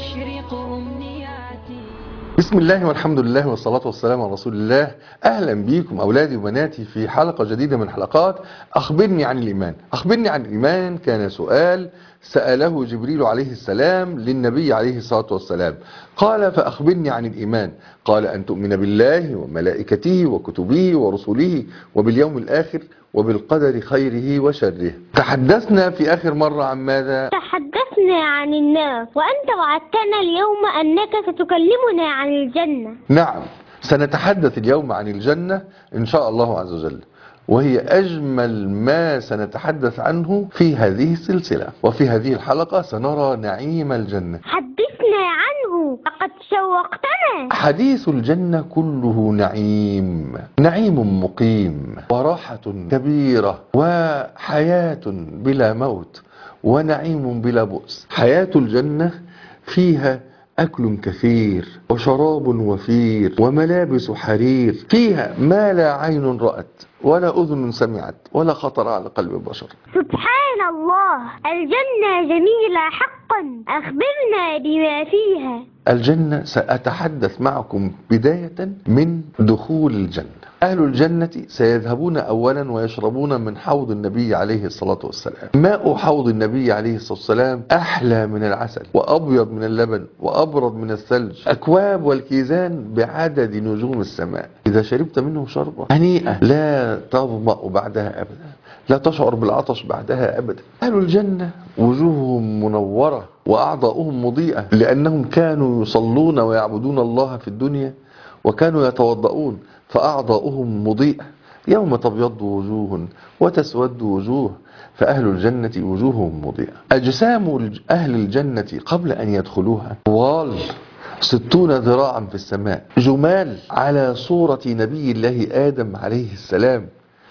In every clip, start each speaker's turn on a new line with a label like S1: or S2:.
S1: تشرق أمنياتي.
S2: بسم الله والحمد لله والصلاة والسلام على رسول الله. أهلا بكم أولادي وبناتي في حلقة جديدة من حلقات أخبرني عن الإيمان. أخبرني عن الإيمان كان سؤال سأله جبريل عليه السلام للنبي عليه الصلاة والسلام. قال: فأخبرني عن الإيمان. قال: أن تؤمن بالله وملائكته وكتبه ورسله وباليوم الآخر وبالقدر خيره وشره. تحدثنا في آخر مرة عن ماذا؟
S3: تحدثنا عن النار، وأنت وعدتنا اليوم أنك ستكلمنا عن الجنة.
S2: نعم، سنتحدث اليوم عن الجنة إن شاء الله عز وجل، وهي أجمل ما سنتحدث عنه في هذه السلسلة. وفي هذه الحلقة سنرى نعيم الجنة.
S3: حدثنا عنه، لقد شوقتنا.
S2: حديث الجنة كله نعيم، نعيم مقيم وراحة كبيرة وحياة بلا موت ونعيم بلا بؤس. حياة الجنة فيها أكل كثير وشراب وفير وملابس حرير، فيها ما لا عين رأت ولا أذن سمعت ولا خطر على قلب بشر.
S3: سبحان الله، الجنة جميلة حقا، أخبرنا بما فيها.
S2: الجنة سأتحدث معكم بداية من دخول الجنة. أهل الجنة سيذهبون أولا ويشربون من حوض النبي عليه الصلاة والسلام. ماء حوض النبي عليه الصلاة والسلام أحلى من العسل وأبيض من اللبن وأبرد من الثلج. أكواب والكيزان بعدد نجوم السماء. إذا شربت منه شربة هنيئة لا تظمأ بعدها أبدا، لا تشعر بالعطش بعدها أبدا. أهل الجنة وجوههم منورة وأعضاؤهم مضيئة، لأنهم كانوا يصلون ويعبدون الله في الدنيا وكانوا يتوضؤون فأعضاؤهم مضيئة. يوم تبيض وجوه وتسود وجوه، فأهل الجنة وجوههم مضيئة. أجسام أهل الجنة قبل أن يدخلوها طوال 60 ذراعا في السماء، جمال على صورة نبي الله آدم عليه السلام،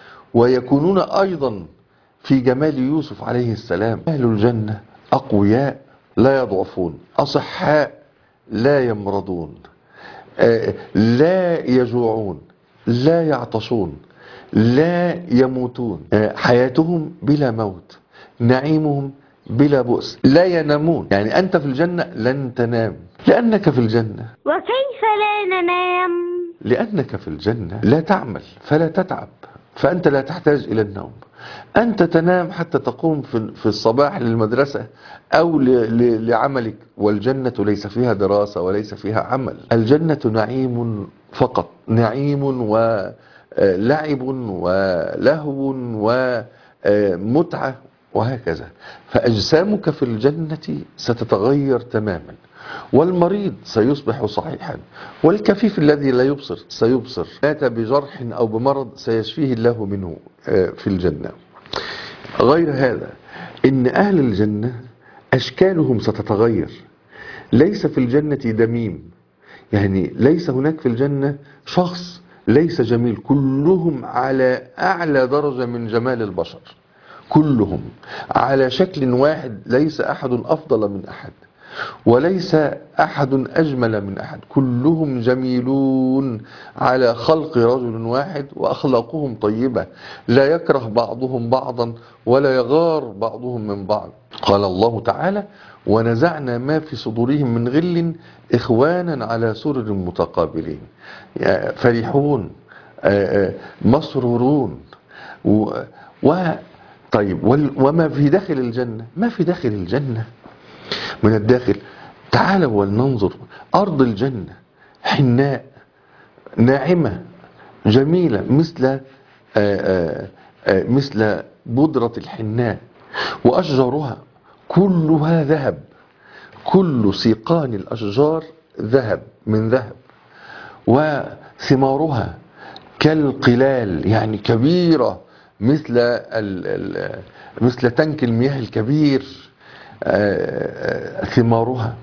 S2: ويكونون أيضا في جمال يوسف عليه السلام. أهل الجنة أقوياء لا يضعفون، أصحاء لا يمرضون، لا يجوعون، لا يعطشون، لا يموتون. حياتهم بلا موت، نعيمهم بلا بؤس، لا ينامون. يعني أنت في الجنة لن تنام لأنك في الجنة.
S3: وكيف لا ننام؟
S2: لأنك في الجنة لا تعمل فلا تتعب، فأنت لا تحتاج إلى النوم. أنت تنام حتى تقوم في الصباح للمدرسة أو لعملك، والجنة ليس فيها دراسة وليس فيها عمل. الجنة نعيم فقط، نعيم ولعب ولهو ومتعة وهكذا. فأجسامك في الجنة ستتغير تماما، والمريض سيصبح صحيحا، والكفيف الذي لا يبصر سيبصر، مات بجرح أو بمرض سيشفيه الله منه في الجنة. غير هذا إن أهل الجنة أشكالهم ستتغير. ليس في الجنة دميم، يعني ليس هناك في الجنة شخص ليس جميل، كلهم على أعلى درجة من جمال البشر، كلهم على شكل واحد، ليس أحد أفضل من أحد وليس أحد أجمل من أحد، كلهم جميلون على خلق رجل واحد، وأخلاقهم طيبة، لا يكره بعضهم بعضا ولا يغار بعضهم من بعض. قال الله تعالى: ونزعنا ما في صدورهم من غل إخوانا على سرر متقابلين، فرحون مسرورون. طيب، وما في داخل الجنة؟ ما في داخل الجنة من الداخل. تعالوا ولننظر. أرض الجنة حناء ناعمة جميلة مثل بودرة الحناء، وأشجارها كلها ذهب، كل سيقان الأشجار ذهب من ذهب، وثمارها كالقلال، يعني كبيرة مثل تنك المياه الكبير ثمارها.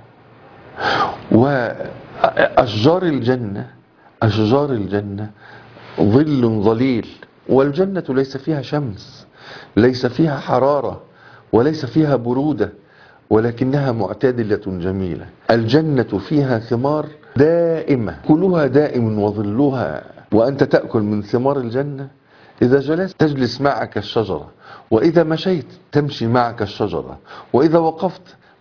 S2: وأشجار الجنة ظل ظليل، والجنة ليس فيها شمس، ليس فيها حرارة، وليس فيها برودة، ولكنها معتدلة جميلة. الجنة فيها ثمار دائمة، كلها دائم وظلها، وأنت تأكل من ثمار الجنة. إذا جلست تجلس معك الشجرة، وإذا مشيت تمشي معك الشجرة، وإذا وقفت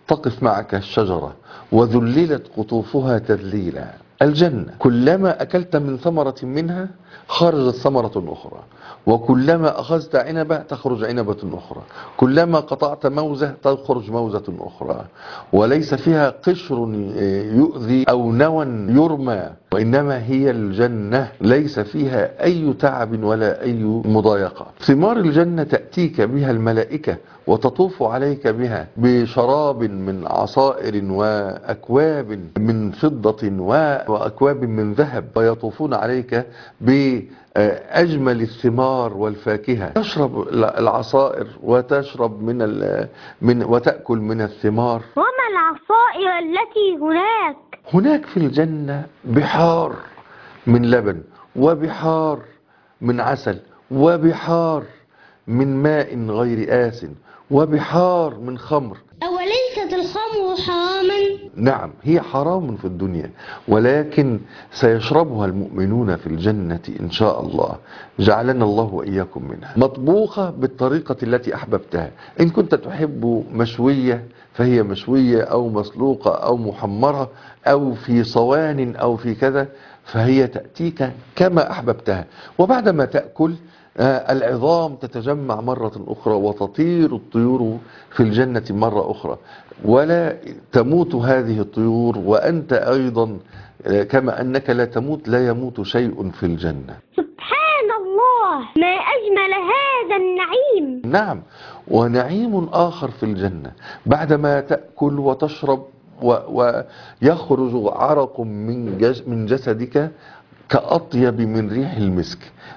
S2: تقف معك الشجرة وذللت قطوفها تذليلا. الجنة كلما أكلت من ثمرة منها خرجت ثمرة أخرى، وكلما أخذت عنبة تخرج عنبة أخرى، كلما قطعت موزة تخرج موزة أخرى، وليس فيها قشر يؤذي أو نوى يرمى، وإنما هي الجنة ليس فيها أي تعب ولا أي مضايقة. ثمار الجنة تأتيك بها الملائكة وتطوف عليك بها بشراب من عصائر وأكواب من فضة وأكواب من ذهب، ويطوفون عليك بأجمل الثمار والفاكهة. تشرب العصائر وتشرب وتأكل من الثمار.
S3: وما العصائر التي هناك؟
S2: هناك في الجنة بحار من لبن، وبحار من عسل، وبحار من ماء غير آسن، وبحار من خمر.
S3: أوليست الخمر حراما؟
S2: نعم، هي حرام في الدنيا، ولكن سيشربها المؤمنون في الجنة إن شاء الله، جعلنا الله وإياكم منها، مطبوخة بالطريقة التي أحببتها. إن كنت تحب مشوية فهي مشوية، أو مسلوقة، أو محمرة، أو في صوان، أو في كذا، فهي تأتيك كما أحببتها. وبعدما تأكل العظام تتجمع مرة أخرى، وتطير الطيور في الجنة مرة أخرى، ولا تموت هذه الطيور، وأنت أيضا كما أنك لا تموت لا يموت شيء في الجنة.
S3: سبحان الله، ما أجمل هذا النعيم.
S2: نعم، ونعيم آخر في الجنة بعدما تأكل وتشرب ويخرج عرق من جسدك كأطيب من ريح المسك،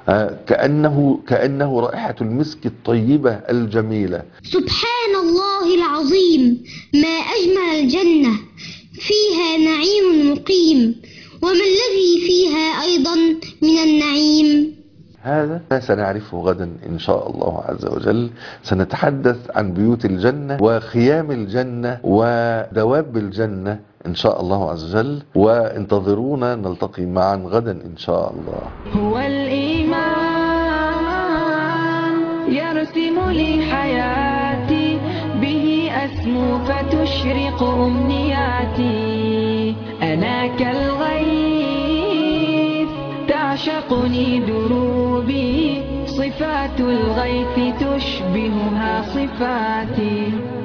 S2: كأنه رائحة المسك الطيبة الجميلة.
S3: سبحان الله العظيم، ما أجمل الجنة، فيها نعيم مقيم، وما الذي فيها أيضا من النعيم؟
S2: هذا ما سنعرفه غدا إن شاء الله عز وجل. سنتحدث عن بيوت الجنة وخيام الجنة ودواب الجنة إن شاء الله عز وجل، وانتظرونا نلتقي معا غدا إن شاء الله.
S1: هو الإيمان يرسم لي حياتي، به أسمو فتشرق أمنياتي. أنا كالغيث تعشقني دروبي، صفات الغيث تشبهها صفاتي.